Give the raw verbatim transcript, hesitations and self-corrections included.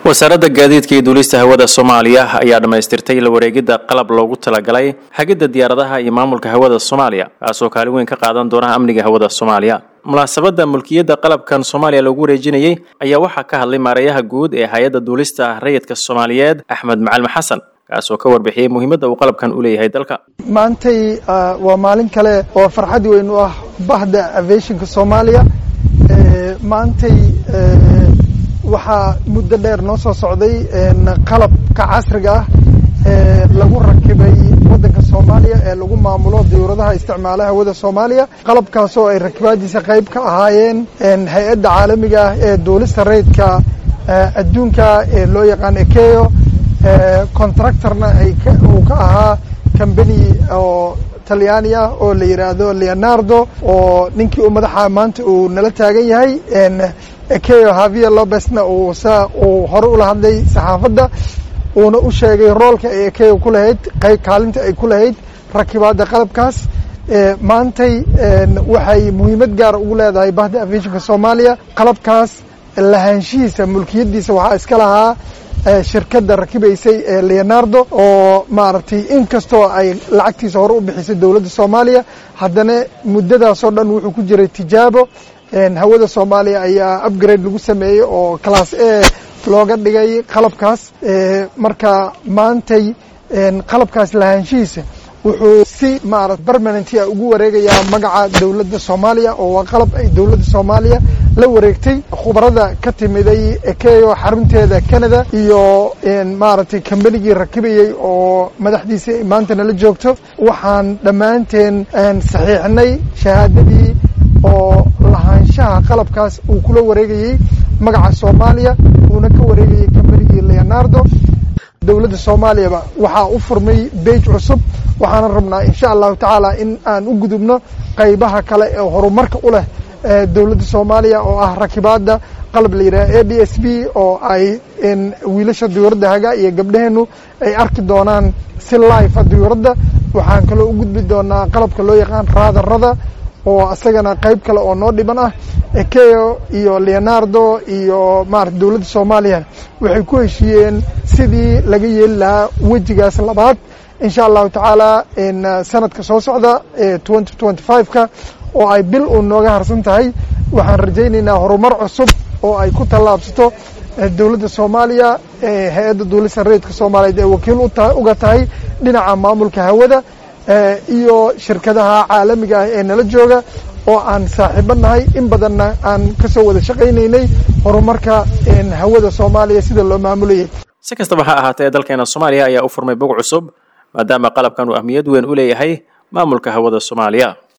wasaaradda gaadiidka iyo duulista hawada Soomaaliya ayaa dhamaystirtay la wareegida qalab loogu talagalay hagida diyaaradaha iyo maamulka hawada Soomaaliya kaasoo kaalin weyn ka qaadan doona amniga hawada Soomaaliya. munaasabadda mulkiyadda qalabkan Soomaaliya lagu wareejinayay ayaa waxaa ka hadlay maareeyaha guud ee hay'adda duulista rayidka Soomaaliyeed Axmed Macalin Xasan kaasoo ka warbixiyay muhiimadda uu qalabkan u leeyahay dalka. maantay waa maalin kale oo farxad weyn u ah bahda aviationka Soomaaliya. maantay waxaa muddo dheer noo soo socday qalabka casriga ah ee lagu rakibay waddanka Soomaaliya ee lagu maamulo diyaaradaha isticmaalaha hawada Soomaaliya. qalabkaas oo ay rakibaadiisa qayb ka ahaayeen hay'adda caalamiga ah ee duulista rayidka adduunka ee loo yaqaan Ekeo, contractorna ay uu ka ahaa company oo Talyaani ah oo la yiraahdo Leonardo, oo ninkii uu madaxa maanta uu nala taagan yahay Ekeo Javier Lopezna uu saa uu hore u hadlay saxaafadda uuna u sheegay roolka ay Ekeo ku lahayd qayb kaalinta ay ku lahayd rakibaadda qalabkaas. maantay waxay muhiimad gaar ugu leedahay bahda aviationka Soomaaliya. qalabkaas lahaanshihiisa mulkiyadiisa waxaa iska lahaa shirkadda rakibaysay ee Leonardo oo maartay inkastoo ay lacagtiisa hore u bixisay dawladda Soomaaliya, haddana muddadaas oo dhan wuxuu ku jiray tijaabo. hawada Soomaaliya ayaa upgrade lagu sameeyay oo class A looga dhigay qalabkaas. marka maantay qalabkaas lahaanshihiisa wuxuu si maarad permanent ah ugu wareegayaa magaca dawladda Soomaaliya oo waa qalab ay dawladda Soomaaliya la wareegtay. khubarada ka timiday Ekeo xarunteeda Canada iyo maartay kambanigii rakibayay oo madaxdiisa maanta la joogto, waxaan dhammaanteen saxiixnay shahaadadii oo lahaanshaha qalabkaas uu kula wareegayay magaca Soomaaliya uuna ka wareegayay kambanigii Leonardo. dawladda Soomaaliya waxaa u furmay page cusub, waxaan rabnaa insha Allah taala in aan u gudubno qaybaha kale ee horumarka u leh dawladda Soomaaliya oo ah rakibaadda qalab la yiraahdo A D S B oo ay in wiilasha diyaaradda haga iyo gabdhaheenu ay arki doonaan si live diyaaradda. waxaan kale u gudbi doonaa qalabka loo yaqaan raadarada oo asagana qayb kale oo noo dhiban ah. Ekeo iyo Leonardo iyo maar dawladda Soomaaliya waxay ku heshiiyeen sidii laga yeeli lahaa wajigaas labaad insha Allah taala in sanadka soo socda ee twenty twenty-five ka oo ay bil u nooga harsan tahay. waxaan rajaynaynaa horumar cusub oo ay ku tallaabsato dawladda Soomaaliya ee hay'adda duulista rayidka Soomaaliyeed ee wakiil uga tahay dhinaca maamulka hawada iyo shirkadaha caalamiga ah ee nala jooga oo aan saaxiibanahay in badanna aan ka soo wada shaqaynaynay horumarka hawada Soomaaliya sida loo maamulayay. si kastaba ha ahaatee dalkeena Soomaaliya ayaa u furmay bog cusub maadaama qalabkan uu ahmiyad weyn u leeyahay maamulka hawada Soomaaliya.